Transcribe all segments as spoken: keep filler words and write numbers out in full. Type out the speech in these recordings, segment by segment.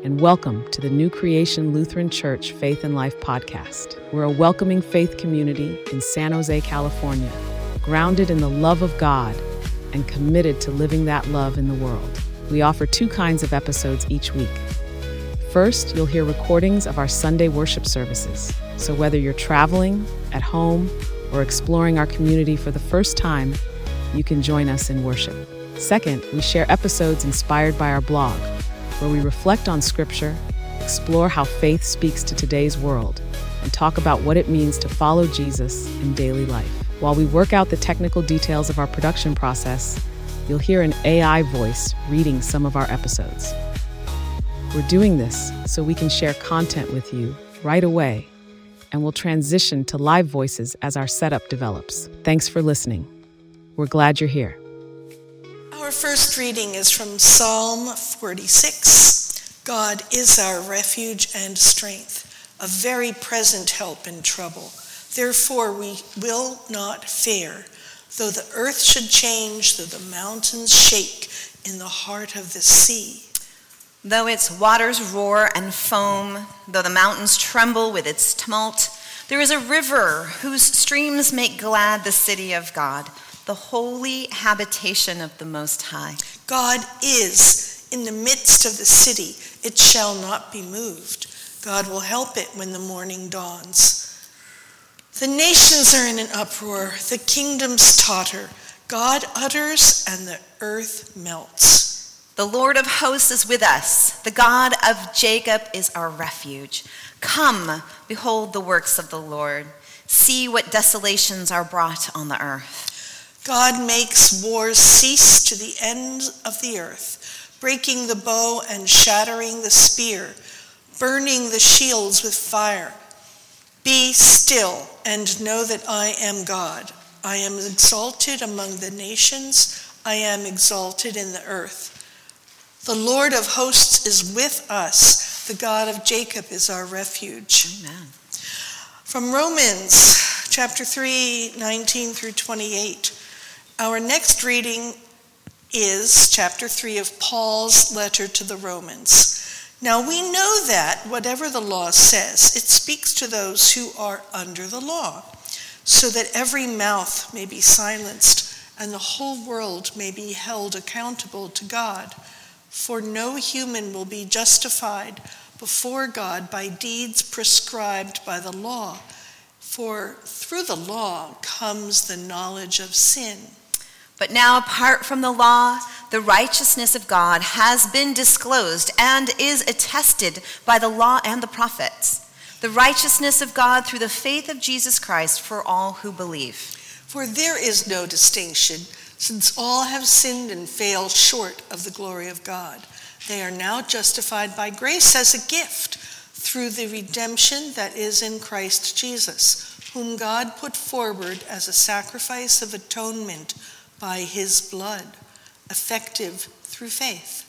and welcome to the New Creation Lutheran Church Faith and Life podcast. We're a welcoming faith community in San Jose, California, grounded in the love of God and committed to living that love in the world. We offer two kinds of episodes each week. First, you'll hear recordings of our Sunday worship services. So whether you're traveling, at home, or exploring our community for the first time, you can join us in worship. Second, we share episodes inspired by our blog, where we reflect on Scripture, explore how faith speaks to today's world, and talk about what it means to follow Jesus in daily life. While we work out the technical details of our production process, you'll hear an A I voice reading some of our episodes. We're doing this so we can share content with you right away, and we'll transition to live voices as our setup develops. Thanks for listening. We're glad you're here. Our first reading is from Psalm forty-six. God is our refuge and strength, a very present help in trouble. Therefore we will not fear, though the earth should change, though the mountains shake in the heart of the sea. Though its waters roar and foam, though the mountains tremble with its tumult, there is a river whose streams make glad the city of God, the holy habitation of the Most High. God is in the midst of the city. It shall not be moved. God will help it when the morning dawns. The nations are in an uproar. The kingdoms totter. God utters and the earth melts. The Lord of hosts is with us. The God of Jacob is our refuge. Come, behold the works of the Lord. See what desolations are brought on the earth. God makes wars cease to the ends of the earth, breaking the bow and shattering the spear, burning the shields with fire. Be still and know that I am God. I am exalted among the nations. I am exalted in the earth. The Lord of hosts is with us. The God of Jacob is our refuge. Amen. From Romans chapter three, nineteen through twenty-eight. Our next reading is chapter three of Paul's letter to the Romans. Now we know that whatever the law says, it speaks to those who are under the law, so that every mouth may be silenced and the whole world may be held accountable to God. For no human will be justified before God by deeds prescribed by the law, for through the law comes the knowledge of sin. But now, apart from the law, the righteousness of God has been disclosed and is attested by the law and the prophets. The righteousness of God through the faith of Jesus Christ for all who believe. For there is no distinction, since all have sinned and fall short of the glory of God. They are now justified by grace as a gift through the redemption that is in Christ Jesus, whom God put forward as a sacrifice of atonement by his blood, effective through faith.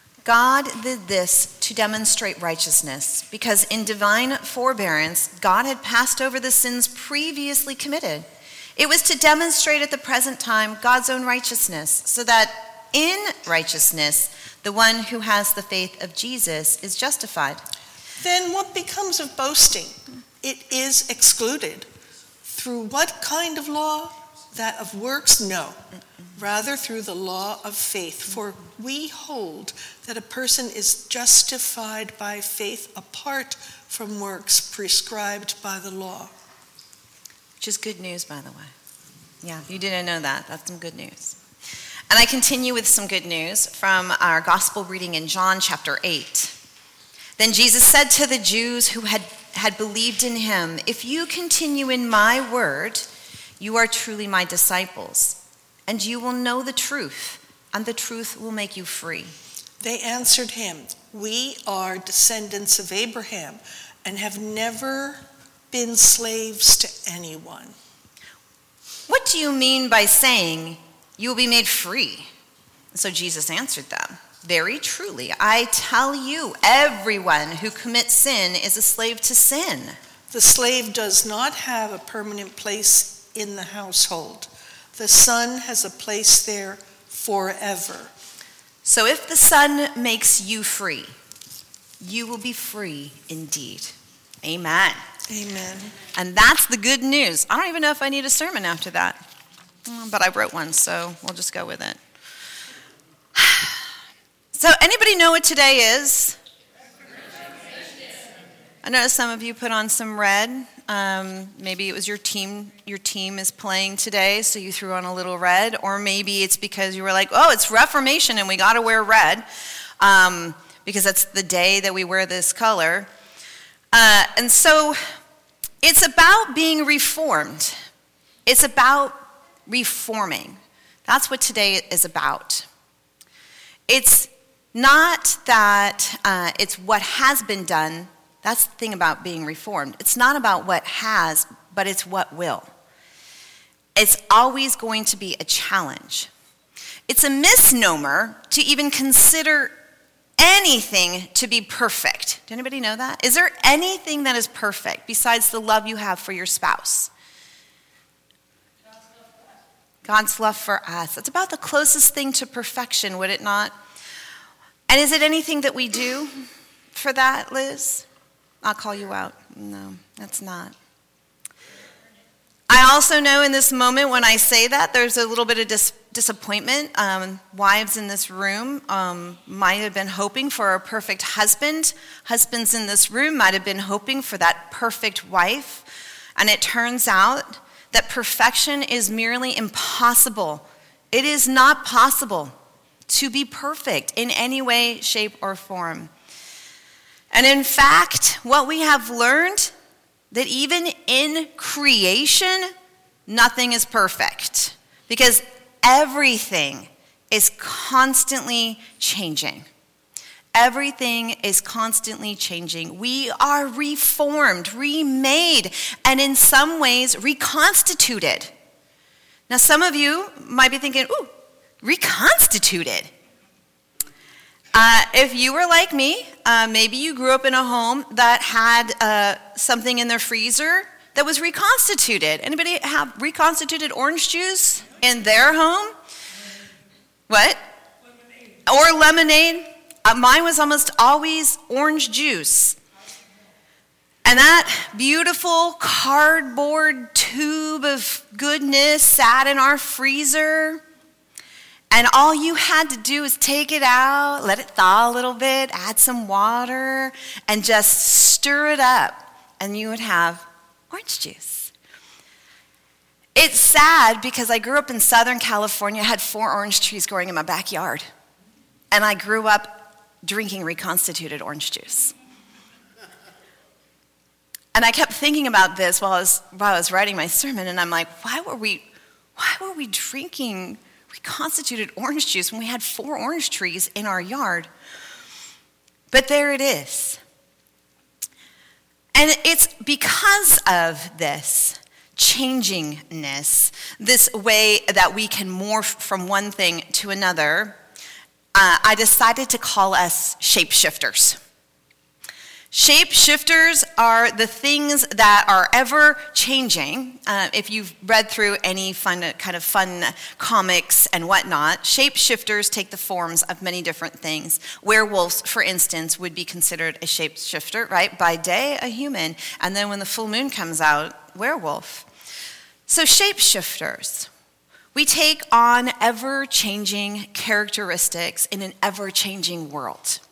God did this to demonstrate righteousness, because in divine forbearance, God had passed over the sins previously committed. It was to demonstrate at the present time God's own righteousness, so that in righteousness, the one who has the faith of Jesus is justified. Then what becomes of boasting? It is excluded. Through what kind of law? That of works? No. Rather through the law of faith. For we hold that a person is justified by faith apart from works prescribed by the law. Which is good news, by the way. Yeah, you didn't know that. That's some good news. And I continue with some good news from our gospel reading in John chapter eight. Then Jesus said to the Jews who had, had believed in him, "If you continue in my word, you are truly my disciples, and you will know the truth, and the truth will make you free." They answered him, "We are descendants of Abraham and have never been slaves to anyone." "What do you mean by saying you will be made free?" So Jesus answered them, "Very truly, I tell you, everyone who commits sin is a slave to sin. The slave does not have a permanent place in the household. The Son has a place there forever. So if the Son makes you free, you will be free indeed. Amen. Amen. And that's the good news. I don't even know if I need a sermon after that, but I wrote one, so we'll just go with it. So anybody know what today is? I noticed some of you put on some red. Um, maybe it was your team. Your team is playing today, so you threw on a little red. Or maybe it's because you were like, "Oh, it's Reformation, and we got to wear red um, because that's the day that we wear this color." Uh, and so, it's about being reformed. It's about reforming. That's what today is about. It's not that uh, it's what has been done. That's the thing about being reformed. It's not about what has, but it's what will. It's always going to be a challenge. It's a misnomer to even consider anything to be perfect. Does anybody know that? Is there anything that is perfect besides the love you have for your spouse? God's love for us. It's about the closest thing to perfection, would it not? And is it anything that we do for that, Liz? I'll call you out. No, that's not. I also know in this moment when I say that, there's a little bit of dis- disappointment. Um, wives in this room um, might have been hoping for a perfect husband. Husbands in this room might have been hoping for that perfect wife. And it turns out that perfection is merely impossible. It is not possible to be perfect in any way, shape, or form. And in fact, what we have learned, that even in creation, nothing is perfect. Because everything is constantly changing. Everything is constantly changing. We are reformed, remade, and in some ways reconstituted. Now, some of you might be thinking, ooh, reconstituted. Uh, if you were like me, uh, maybe you grew up in a home that had uh, something in their freezer that was reconstituted. Anybody have reconstituted orange juice in their home? What? Lemonade. Or lemonade. Uh, mine was almost always orange juice. And that beautiful cardboard tube of goodness sat in our freezer. And all you had to do is take it out, let it thaw a little bit, add some water, and just stir it up, and you would have orange juice. It's sad because I grew up in Southern California, had four orange trees growing in my backyard, and I grew up drinking reconstituted orange juice. And I kept thinking about this while I was, while I was writing my sermon, and I'm like, why were we, why were we drinking reconstituted orange juice when we had four orange trees in our yard? But there it is. And it's because of this changingness, this way that we can morph from one thing to another, uh, I decided to call us shapeshifters. Shapeshifters are the things that are ever changing. Uh, if you've read through any fun, kind of fun comics and whatnot, shapeshifters take the forms of many different things. Werewolves, for instance, would be considered a shapeshifter, right? By day, a human, and then when the full moon comes out, werewolf. So shapeshifters, we take on ever-changing characteristics in an ever-changing world.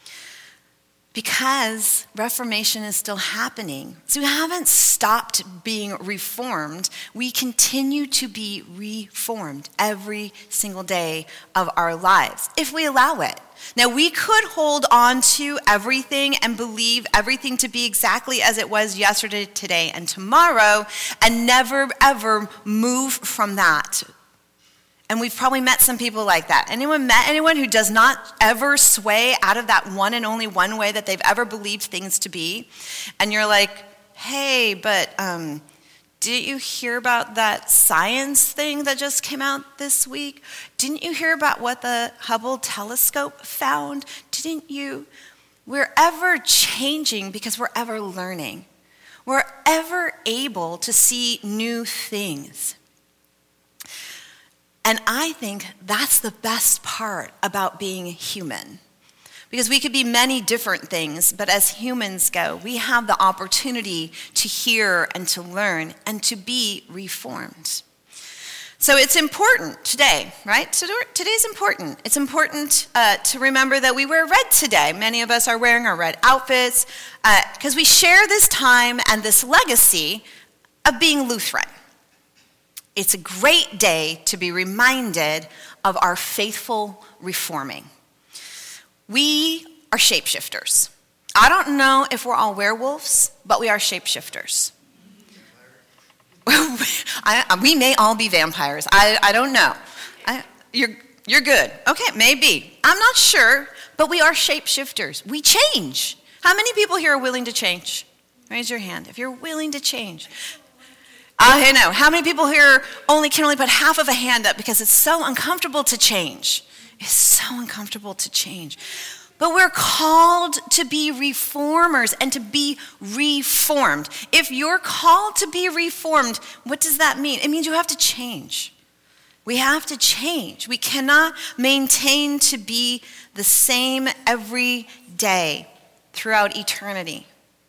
Because Reformation is still happening. So we haven't stopped being reformed. We continue to be reformed every single day of our lives, if we allow it. Now, we could hold on to everything and believe everything to be exactly as it was yesterday, today, and tomorrow, and never, ever move from that. And we've probably met some people like that. Anyone met anyone who does not ever sway out of that one and only one way that they've ever believed things to be? And you're like, hey, but um, did you hear about that science thing that just came out this week? Didn't you hear about what the Hubble telescope found? Didn't you? We're ever changing because we're ever learning. We're ever able to see new things. And I think that's the best part about being human. Because we could be many different things, but as humans go, we have the opportunity to hear and to learn and to be reformed. So it's important today, right? Today's important. It's important uh, to remember that we wear red today. Many of us are wearing our red outfits because uh, we share this time and this legacy of being Lutheran. It's a great day to be reminded of our faithful reforming. We are shapeshifters. I don't know if we're all werewolves, but we are shapeshifters. I, we may all be vampires. I, I don't know. I, you're, you're good. Okay, maybe. I'm not sure, but we are shapeshifters. We change. How many people here are willing to change? Raise your hand if you're willing to change. I know. How many people here only can only put half of a hand up because it's so uncomfortable to change? It's so uncomfortable to change. But we're called to be reformers and to be reformed. If you're called to be reformed, what does that mean? It means you have to change. We have to change. We cannot maintain to be the same every day throughout eternity.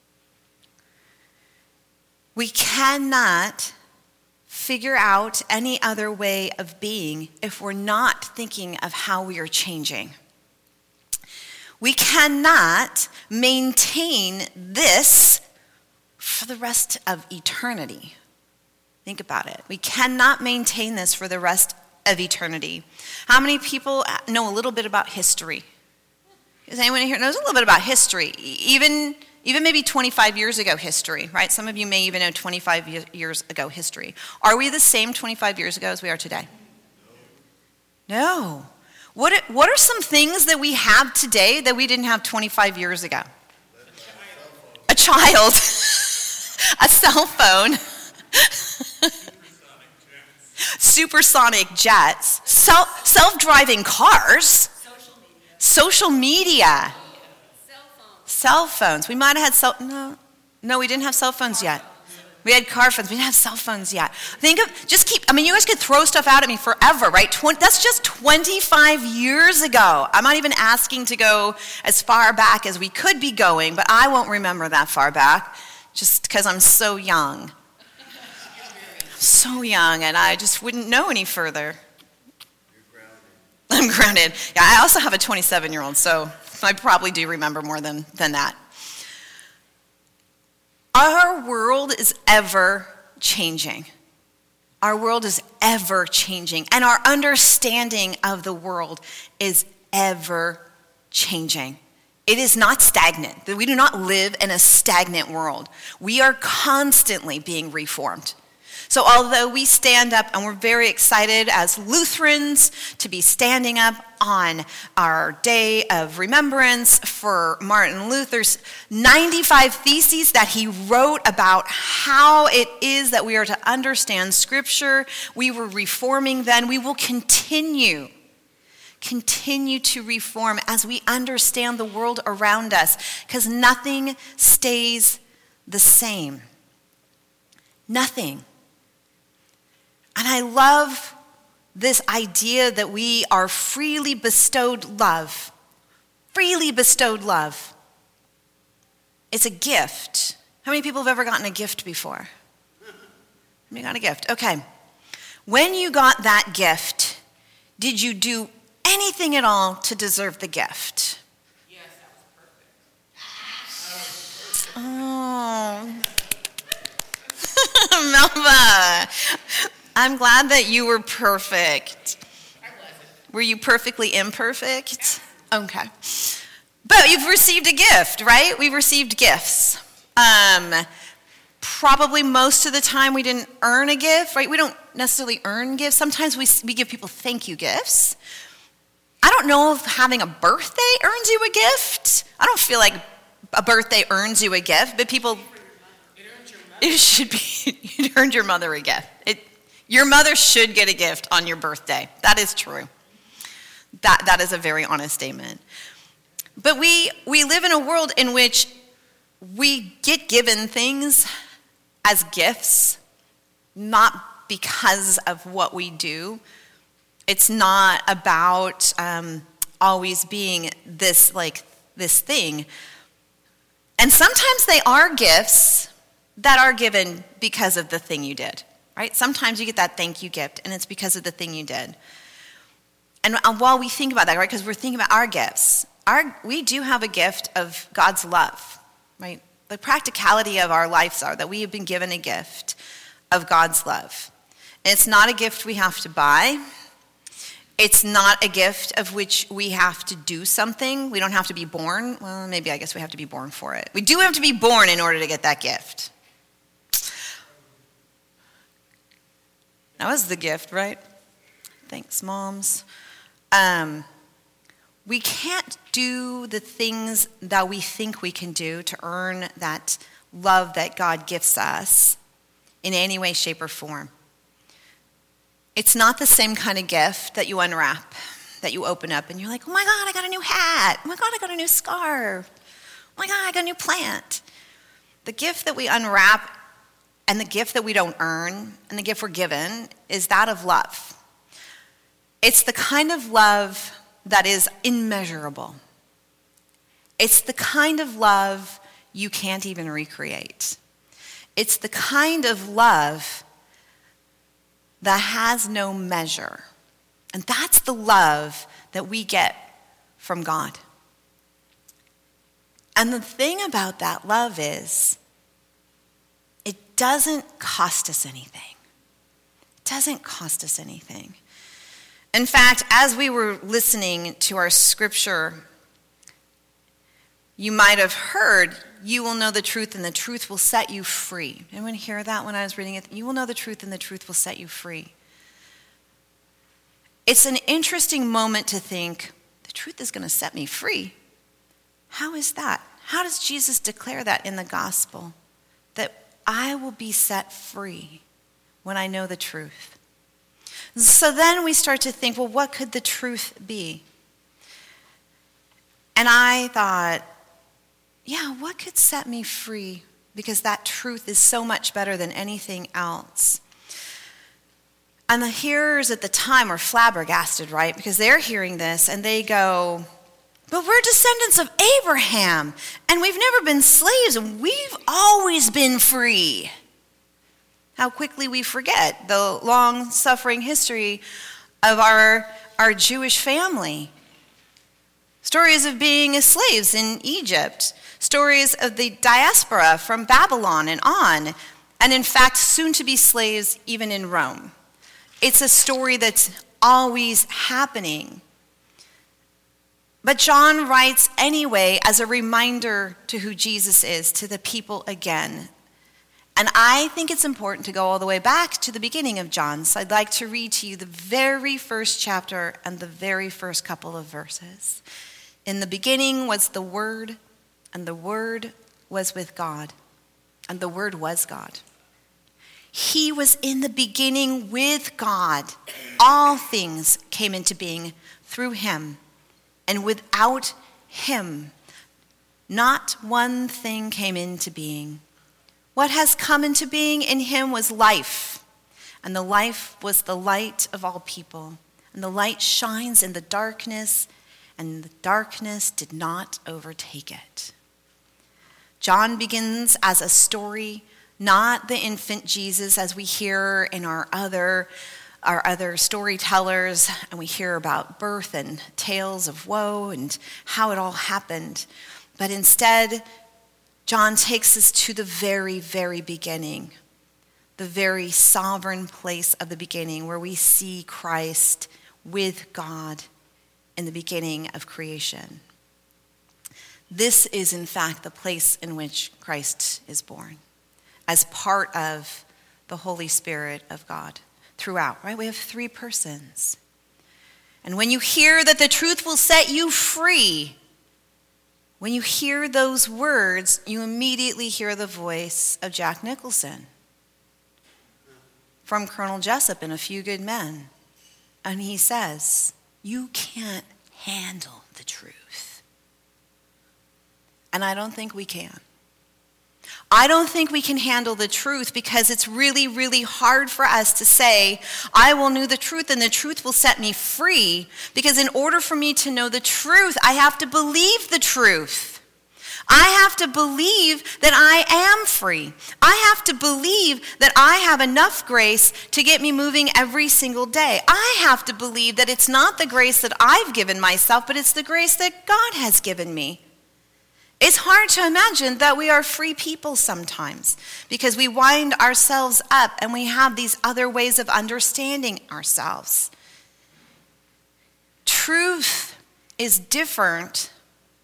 We cannot figure out any other way of being if we're not thinking of how we are changing. We cannot maintain this for the rest of eternity. Think about it. We cannot maintain this for the rest of eternity. How many people know a little bit about history? Is anyone here knows a little bit about history? Even, even maybe twenty-five years ago history, right? Some of you may even know twenty-five years ago history. Are we the same twenty-five years ago as we are today? No. What are, what are some things that we have today that we didn't have twenty-five years ago? A child. A cell phone. Supersonic jets. Self, self-driving cars. Social media. Social media. Cell phones. Cell phones. We might have had cell... No, no, we didn't have cell phones yet. We had car phones. We didn't have cell phones yet. Think of, just keep, I mean, you guys could throw stuff out at me forever, right? Tw- that's just twenty-five years ago. I'm not even asking to go as far back as we could be going, but I won't remember that far back just because I'm so young. So young, and I just wouldn't know any further. You're grounded. I'm grounded. Yeah, I also have a twenty-seven-year-old, so I probably do remember more than, than that. Our world is ever changing. Our world is ever changing, and our understanding of the world is ever changing. It is not stagnant. We do not live in a stagnant world. We are constantly being reformed. So although we stand up, and we're very excited as Lutherans to be standing up on our day of remembrance for Martin Luther's ninety-five theses that he wrote about how it is that we are to understand Scripture, we were reforming then. We will continue, continue to reform as we understand the world around us, because nothing stays the same. Nothing. And I love this idea that we are freely bestowed love. Freely bestowed love. It's a gift. How many people have ever gotten a gift before? You got a gift. Okay. When you got that gift, did you do anything at all to deserve the gift? Yes, that was perfect. Oh. Melba. I'm glad that you were perfect. I wasn't. Were you perfectly imperfect? Okay. But you've received a gift, right? We've received gifts. Um, probably most of the time we didn't earn a gift, right? We don't necessarily earn gifts. Sometimes we, we give people thank you gifts. I don't know if having a birthday earns you a gift. I don't feel like a birthday earns you a gift, but people... It earns your mother. It should be, it earned your mother a gift. It, Your mother should get a gift on your birthday. That is true. That, that is a very honest statement. But we, we live in a world in which we get given things as gifts, not because of what we do. It's not about um, always being this like this thing. And sometimes they are gifts that are given because of the thing you did, right? Sometimes you get that thank you gift, and it's because of the thing you did. And while we think about that, right, because we're thinking about our gifts, our, we do have a gift of God's love, right? The practicality of our lives are that we have been given a gift of God's love. And it's not a gift we have to buy. It's not a gift of which we have to do something. We don't have to be born. Well, maybe I guess we have to be born for it. We do have to be born in order to get that gift. That was the gift, right? Thanks, moms. Um, we can't do the things that we think we can do to earn that love that God gives us in any way, shape, or form. It's not the same kind of gift that you unwrap, that you open up, and you're like, oh my God, I got a new hat. Oh my God, I got a new scarf. Oh my God, I got a new plant. The gift that we unwrap and the gift that we don't earn and the gift we're given is that of love. It's the kind of love that is immeasurable. It's the kind of love you can't even recreate. It's the kind of love that has no measure. And that's the love that we get from God. And the thing about that love is, it doesn't cost us anything. It doesn't cost us anything. In fact, as we were listening to our scripture, you might have heard, you will know the truth and the truth will set you free. Anyone hear that when I was reading it? You will know the truth and the truth will set you free. It's an interesting moment to think, the truth is going to set me free. How is that? How does Jesus declare that in the gospel? That I will be set free when I know the truth. So then we start to think, well, what could the truth be? And I thought, yeah, what could set me free? Because that truth is so much better than anything else. And the hearers at the time are flabbergasted, right? Because they're hearing this and they go, but we're descendants of Abraham and we've never been slaves and we've always been free. How quickly we forget the long-suffering history of our, our Jewish family. Stories of being slaves in Egypt. Stories of the diaspora from Babylon and on. And in fact, soon to be slaves even in Rome. It's a story that's always happening. But John writes anyway as a reminder to who Jesus is, to the people again. And I think it's important to go all the way back to the beginning of John. So I'd like to read to you the very first chapter and the very first couple of verses. In the beginning was the Word, and the Word was with God, and the Word was God. He was in the beginning with God. All things came into being through him, and without him, not one thing came into being. What has come into being in him was life, and the life was the light of all people. And the light shines in the darkness, and the darkness did not overtake it. John begins as a story, not the infant Jesus as we hear in our other, our other storytellers, and we hear about birth and tales of woe and how it all happened. But instead, John takes us to the very, very beginning, the very sovereign place of the beginning where we see Christ with God in the beginning of creation. This is, in fact, the place in which Christ is born as part of the Holy Spirit of God throughout, right? We have three persons. And when you hear that the truth will set you free, when you hear those words, you immediately hear the voice of Jack Nicholson from Colonel Jessup in A Few Good Men. And he says, you can't handle the truth. And I don't think we can. I don't think we can handle the truth because it's really, really hard for us to say, I will know the truth and the truth will set me free. Because in order for me to know the truth, I have to believe the truth. I have to believe that I am free. I have to believe that I have enough grace to get me moving every single day. I have to believe that it's not the grace that I've given myself, but it's the grace that God has given me. It's hard to imagine that we are free people sometimes because we wind ourselves up and we have these other ways of understanding ourselves. Truth is different.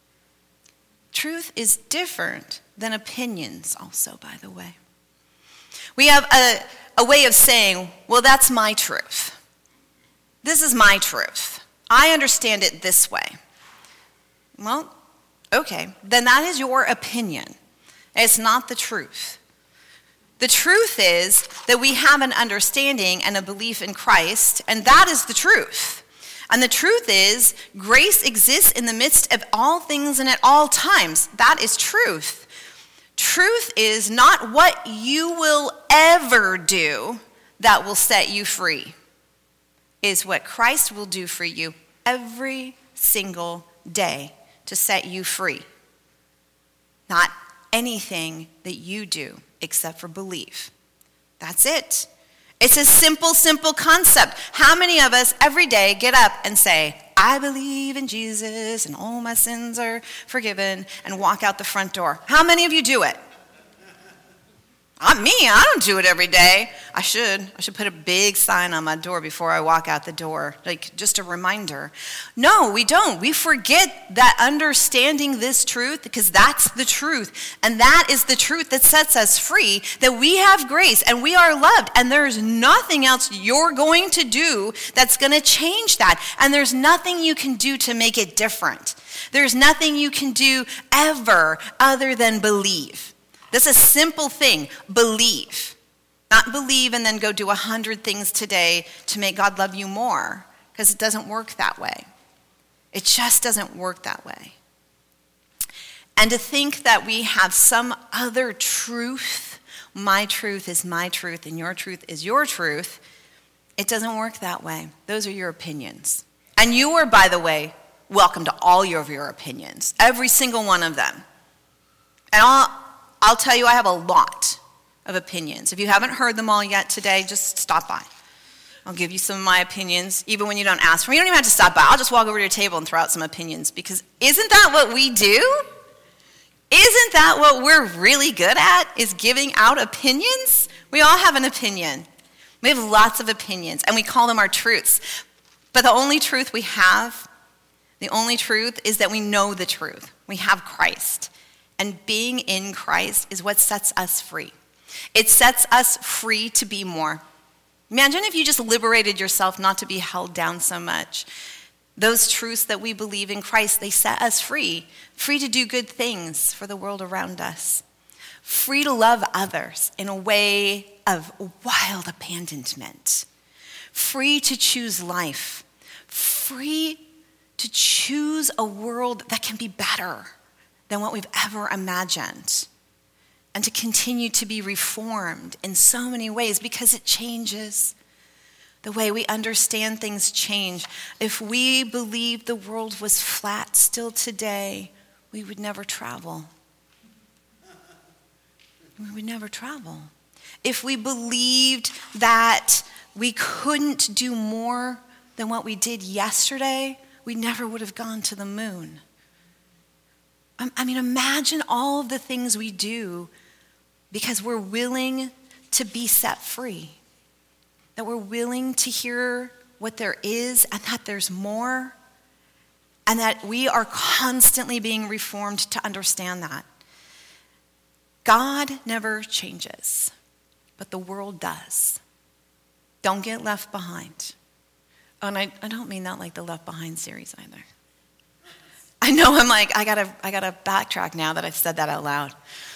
Truth is different than opinions also, by the way. We have a, a way of saying, well, that's my truth. This is my truth. I understand it this way. Well, okay, then that is your opinion. It's not the truth. The truth is that we have an understanding and a belief in Christ, and that is the truth. And the truth is, grace exists in the midst of all things and at all times. That is truth. Truth is not what you will ever do that will set you free. It is what Christ will do for you every single day to set you free. Not anything that you do except for believe. That's it. It's a simple, simple concept. How many of us every day get up and say, I believe in Jesus and all my sins are forgiven, and walk out the front door? How many of you do it? Not me. I don't do it every day. I should. I should put a big sign on my door before I walk out the door, like just a reminder. No, we don't. We forget that understanding this truth, because that's the truth. And that is the truth that sets us free, that we have grace and we are loved. And there's nothing else you're going to do that's going to change that. And there's nothing you can do to make it different. There's nothing you can do ever other than believe. This is a simple thing, believe. Not believe and then go do a hundred things today to make God love you more, because it doesn't work that way. It just doesn't work that way. And to think that we have some other truth, my truth is my truth and your truth is your truth, it doesn't work that way. Those are your opinions. And you are, by the way, welcome to all of your opinions, every single one of them. And I'll I'll tell you, I have a lot of opinions. If you haven't heard them all yet today, just stop by. I'll give you some of my opinions, even when you don't ask for me. You don't even have to stop by. I'll just walk over to your table and throw out some opinions, because isn't that what we do? Isn't that what we're really good at, is giving out opinions? We all have an opinion. We have lots of opinions, and we call them our truths. But the only truth we have, the only truth is that we know the truth. We have Christ. And being in Christ is what sets us free. It sets us free to be more. Imagine if you just liberated yourself not to be held down so much. Those truths that we believe in Christ, they set us free. Free to do good things for the world around us. Free to love others in a way of wild abandonment. Free to choose life. Free to choose a world that can be better than what we've ever imagined, and to continue to be reformed in so many ways, because it changes. The way we understand things change. If we believed the world was flat still today, we would never travel. We would never travel. If we believed that we couldn't do more than what we did yesterday, we never would have gone to the moon. I mean, imagine all of the things we do because we're willing to be set free. That we're willing to hear what there is and that there's more. And that we are constantly being reformed to understand that. God never changes, but the world does. Don't get left behind. Oh, and I, I don't mean that like the Left Behind series either. I know, I'm like, I gotta, I gotta backtrack now that I've said that out loud.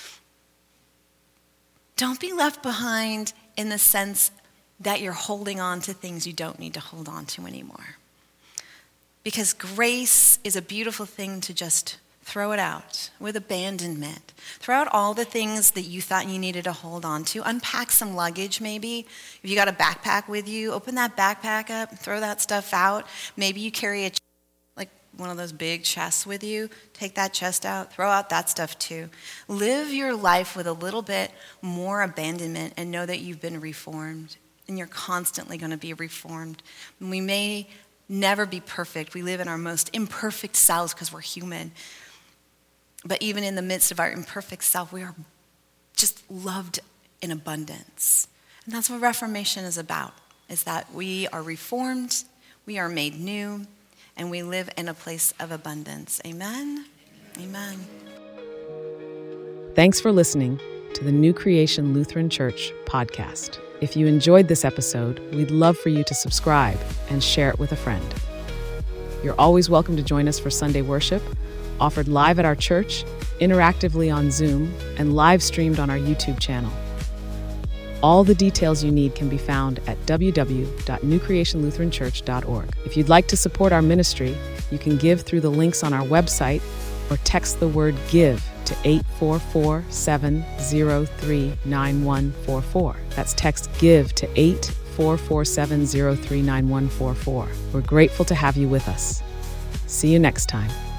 Don't be left behind in the sense that you're holding on to things you don't need to hold on to anymore. Because grace is a beautiful thing to just Throw it out with abandonment. Throw out all the things that you thought you needed to hold on to. Unpack some luggage maybe. If you got a backpack with you, open that backpack up, throw that stuff out. Maybe you carry a ch- like one of those big chests with you. Take that chest out, throw out that stuff too. Live your life with a little bit more abandonment and know that you've been reformed and you're constantly going to be reformed. We may never be perfect. We live in our most imperfect selves because we're human. But even in the midst of our imperfect self, we are just loved in abundance. And that's what Reformation is about, is that we are reformed, we are made new, and we live in a place of abundance. Amen? Amen. Thanks for listening to the New Creation Lutheran Church podcast. If you enjoyed this episode, we'd love for you to subscribe and share it with a friend. You're always welcome to join us for Sunday worship, offered live at our church, interactively on Zoom, and live streamed on our YouTube channel. All the details you need can be found at w w w dot new creation lutheran church dot org. If you'd like to support our ministry, you can give through the links on our website or text the word GIVE to eight four four, seven zero three, nine one four four. That's text GIVE to eight four four, seven zero three, nine one four four. We're grateful to have you with us. See you next time.